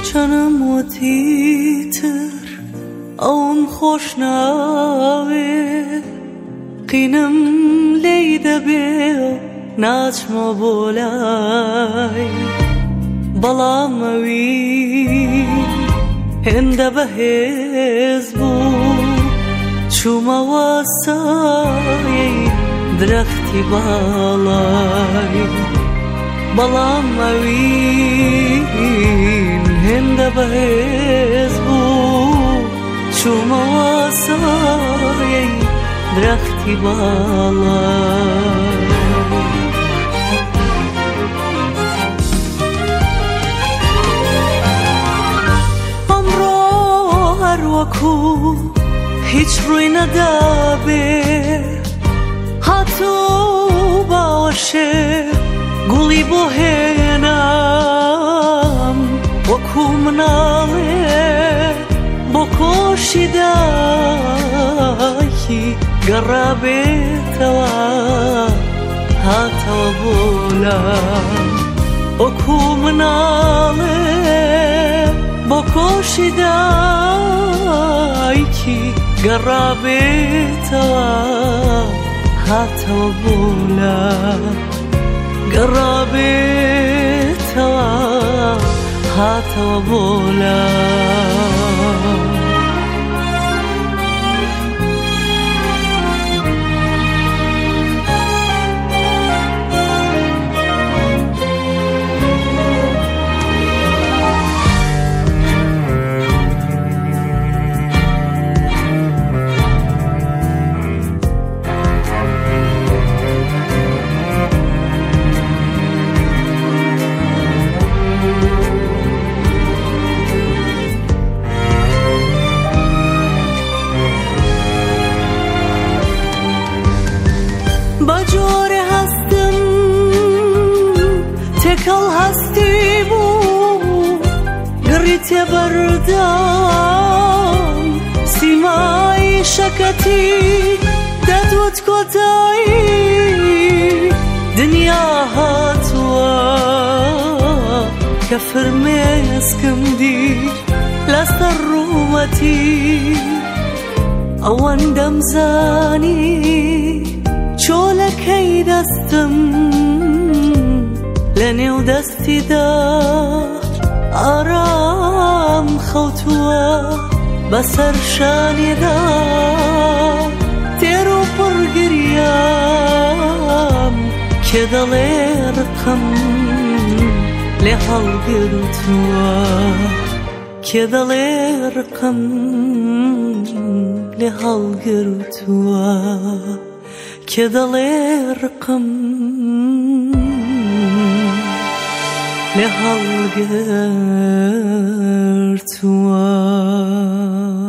canım وتیتر ئەوم خۆش ناوێ قینم لێی دەبێ و ناچمە بۆ لای بەڵام ئەوی هێندە بەهێز بوو چوومەوە سایەی درەختی باڵای بەڵام ئەوین هێندە بەهێز بوو چوومەوە سایەی درەختی باڵای ئەمڕۆ هەروەکو هیچ ڕووی نەدابێ هاتوو باوەشێ گوڵی بۆ هێنام وەکو مناڵێ بۆ کۆشی دایکی گەڕابێتەوە هاتەوە بۆ لام وەکو مناڵێ بۆ کۆشی دایکی گەڕابێتەوە هاتەوە بۆ لام گەڕابێتەوە هاتەوە بۆ لام بەجۆرە هەستم تێکەڵ هەستی بوو گڕی تێبەردام سیمای شەکەتی دەدوت کۆتایی دنیا هاتووە کە فرمێسکم دیر لەسەر ڕووەتی ئەوەندەم زانی چۆلەکەی دەستم لە نێو دەستیدا ئارام خەوتووە بەسەر شانیدا تێر و پڕگریام کێ دەڵێ ڕقم لێ هەڵگرتووە کێ دەڵێ ڕقم لێ هەڵگرتووە کێ دەڵێ ڕقم لێ هەڵگرتووە